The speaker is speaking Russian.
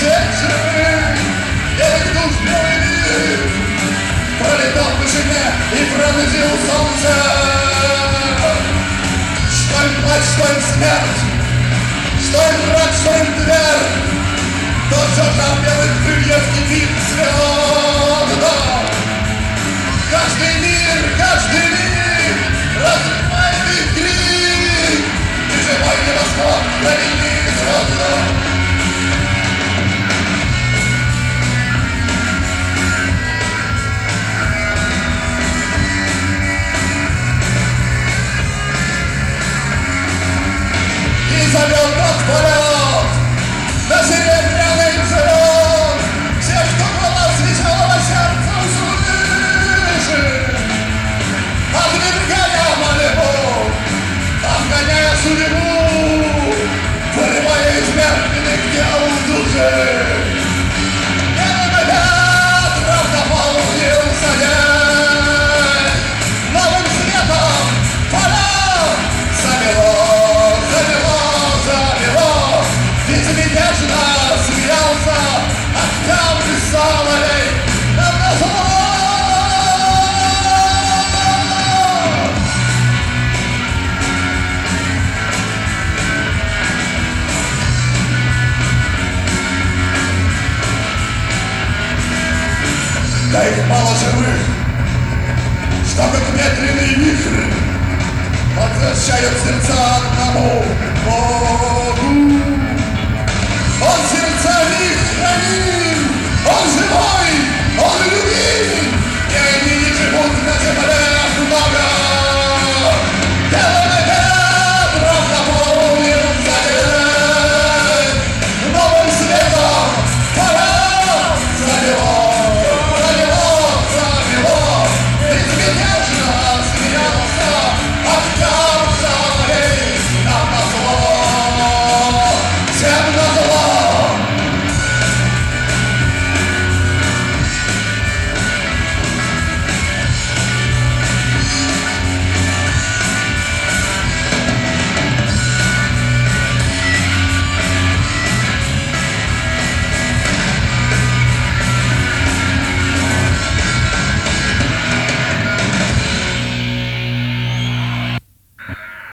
всех живых, белых душ белый мир пролетал в вышине и пронзил солнце. Что им плач, что им смерть, что им враг, что им дверь, тот же жар белых крыльев кипит звезд. Каждый миг разрывает их крик, и живой небосвод пробили звезды. И зовет тот полет на серебряный взлет всех, кто голос веселого сердца услышит, отвергая мольбу, обгоняя судьбу, вырывая из мертвенных дел души. Белый ветром наполнился день, новым светом поля замело, безмятежно смеялся октябрь соловей над носом. Да их мало живых, что как ветреный вихрь возвращают сердца одному Богу. Он сердца их хранит.